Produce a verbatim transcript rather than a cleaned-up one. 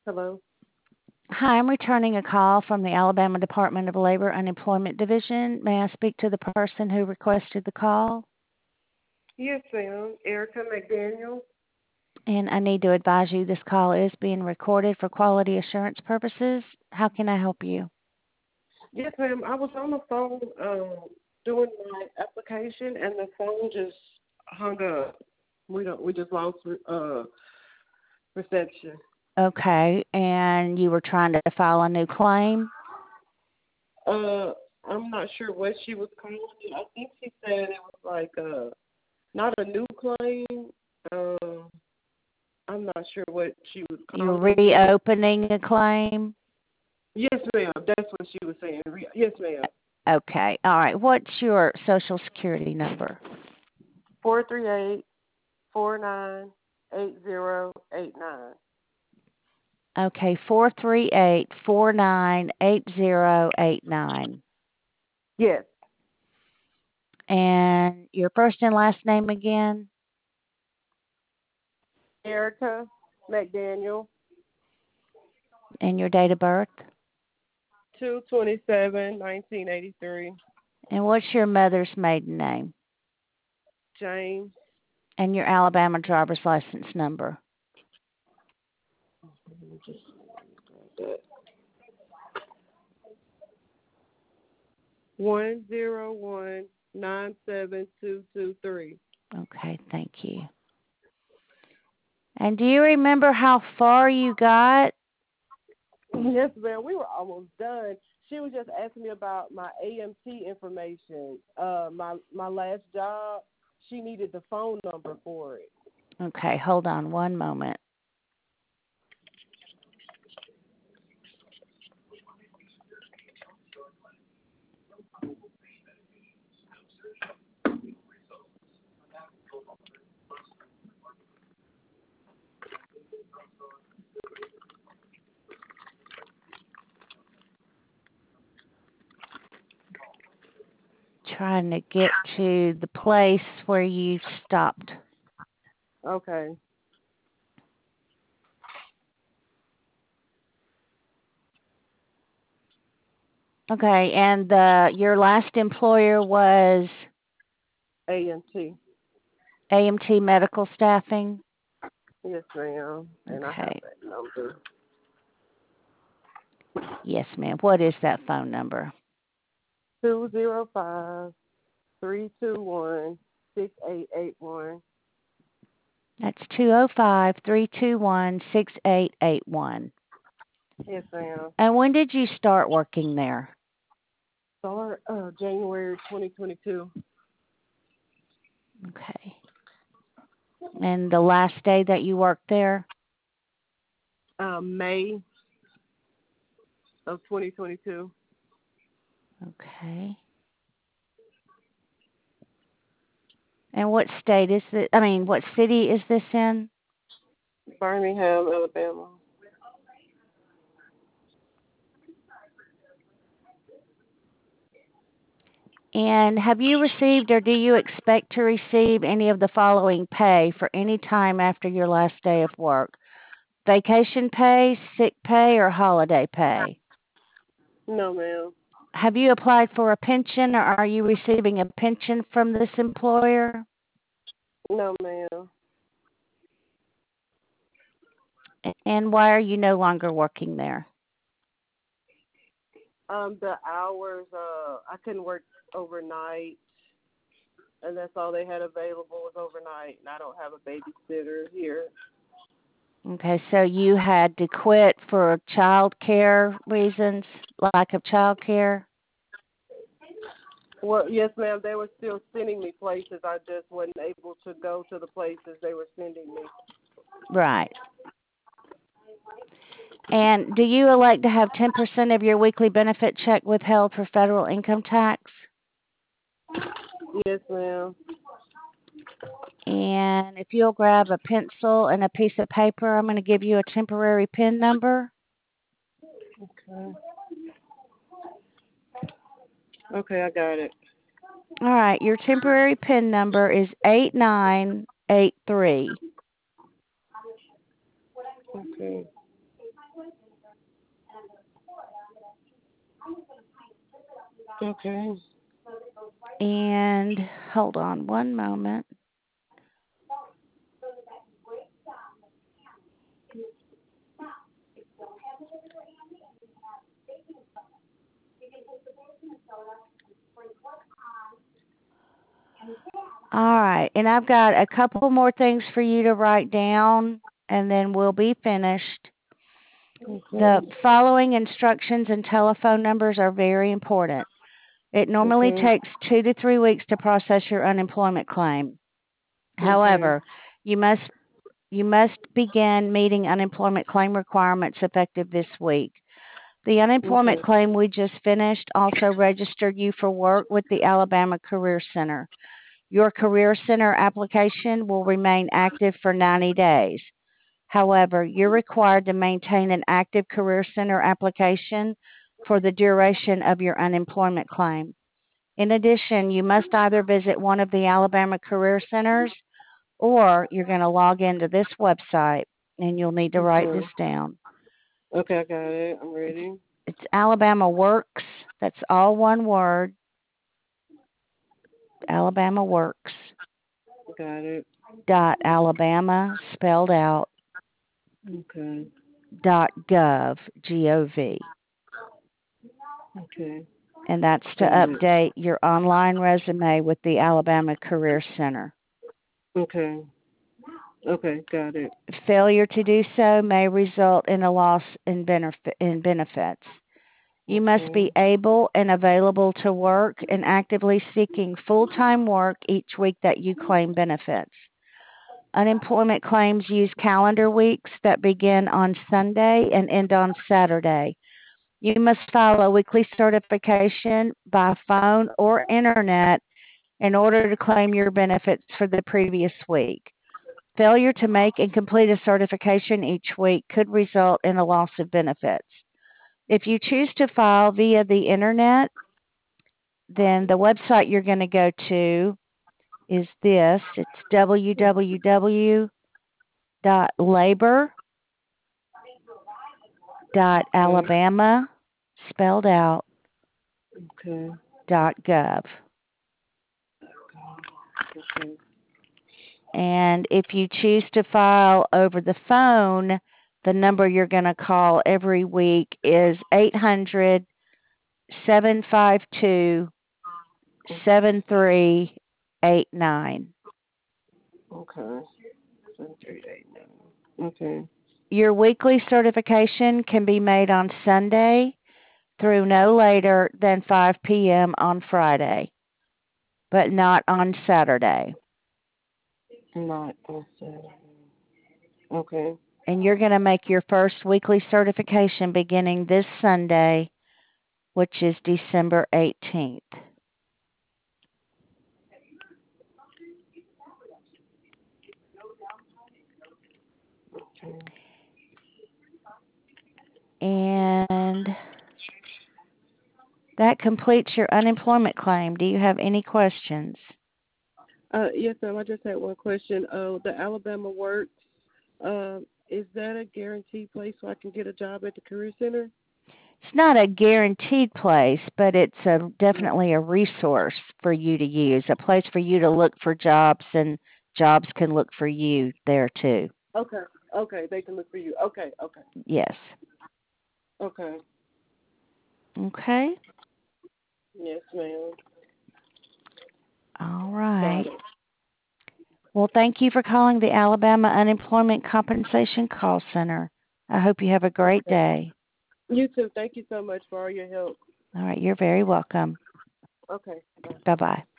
Hello. Hi, I'm returning a call from the Alabama Department of Labor Unemployment Division. May I speak to the person who requested the call? Yes, ma'am. Erica McDaniel. And I need to advise you this call is being recorded for quality assurance purposes. How can I help you? Yes, ma'am. I was on the phone um, doing my application, and the phone just hung up. We don't. We just lost uh, reception. Okay, and you were trying to file a new claim? Uh, I'm not sure what she was calling it. I think she said it was like uh, not a new claim. Um, I'm not sure what she was You're calling it. reopening a claim? Yes, ma'am. That's what she was saying. Re- Yes, ma'am. Okay, all right. What's your social security number? Four three eight four nine eight zero eight nine. Okay, four three eight four nine eight zero eight nine. Yes. And your first and last name again? Erica McDaniel, And your date of birth? two twenty seven, nineteen eighty three. And what's your mother's maiden name? James. And your Alabama driver's license number? Let me just grab that. One zero one nine seven two two three. Okay, thank you. And do you remember how far you got? Yes, ma'am. We were almost done. She was just asking me about my A M T information. Uh, my my last job. She needed the phone number for it. Okay, hold on one moment. Trying to get to the place where you stopped. Okay. Okay, and the your last employer was A M T. A M T Medical Staffing? Yes, ma'am. And I have Okay. that number. Yes, ma'am. What is that phone number? Two zero five three two one six eight eight one. That's two oh five, three two one, six eight eight one. Yes, ma'am. And when did you start working there? Start uh, January twenty twenty-two. Okay. And the last day that you worked there? Um, May of twenty twenty-two. Okay. And what state is it? I mean, what city is this in? Birmingham, Alabama. And have you received or do you expect to receive any of the following pay for any time after your last day of work? Vacation pay, sick pay, or holiday pay? No, ma'am. Have you applied for a pension or are you receiving a pension from this employer? No, ma'am. And why are you no longer working there? Um, the hours, uh, I couldn't work overnight, and that's all they had available was overnight, and I don't have a babysitter here. Okay, so you had to quit for child care reasons, lack of child care? Well, yes, ma'am. They were still sending me places. I just wasn't able to go to the places they were sending me. Right. And do you elect to have ten percent of your weekly benefit check withheld for federal income tax? Yes, ma'am. And if you'll grab a pencil and a piece of paper, I'm going to give you a temporary PIN number. Okay. Okay, I got it. All right, your temporary PIN number is eight nine eight three. Okay. Okay. And hold on one moment. All right, and I've got a couple more things for you to write down, and then we'll be finished. Okay. The following instructions and telephone numbers are very important. It normally Okay. takes two to three weeks to process your unemployment claim. Okay. However, you must you must begin meeting unemployment claim requirements effective this week. The unemployment Okay. claim we just finished also registered you for work with the Alabama Career Center. Your Career Center application will remain active for ninety days. However, you're required to maintain an active Career Center application for the duration of your unemployment claim. In addition, you must either visit one of the Alabama Career Centers or you're going to log into this website, and you'll need to write Okay. this down. Okay, I got it. I'm ready. It's Alabama Works. That's all one word. Alabama Works. Got it. Dot Alabama spelled out. Okay. Dot gov G O V. Okay. And that's to Got it. update your online resume with the Alabama Career Center. Okay. Okay, got it. Failure to do so may result in a loss in, benefit, in benefits. You must be Okay. able and available to work and actively seeking full-time work each week that you claim benefits. Unemployment claims use calendar weeks that begin on Sunday and end on Saturday. You must file a weekly certification by phone or internet in order to claim your benefits for the previous week. Failure to make and complete a certification each week could result in a loss of benefits. If you choose to file via the internet, then the website you're going to go to is this. It's w w w dot labor dot alabama spelled out Okay. dot gov. Okay. And if you choose to file over the phone, the number you're going to call every week is eight hundred, seven five two, seven three eight nine. Okay. Seven three eight nine. Okay. Your weekly certification can be made on Sunday through no later than five p.m. on Friday, but not on Saturday. Not on Saturday. Okay. And you're going to make your first weekly certification beginning this Sunday, which is December eighteenth. Okay. And that completes your unemployment claim. Do you have any questions? Uh, yes, ma'am. I just had one question. Uh, the Alabama Works, uh, is that a guaranteed place so I can get a job at the Career Center? It's not a guaranteed place, but it's a, definitely a resource for you to use, a place for you to look for jobs, and jobs can look for you there too. Okay. Okay. They can look for you. Okay. Okay. Yes. Okay. Okay. Yes, ma'am. All Got right. it. Well, thank you for calling the Alabama Unemployment Compensation Call Center. I hope you have a great Okay. day. You too. Thank you so much for all your help. All right. You're very welcome. Okay. Bye. Bye-bye.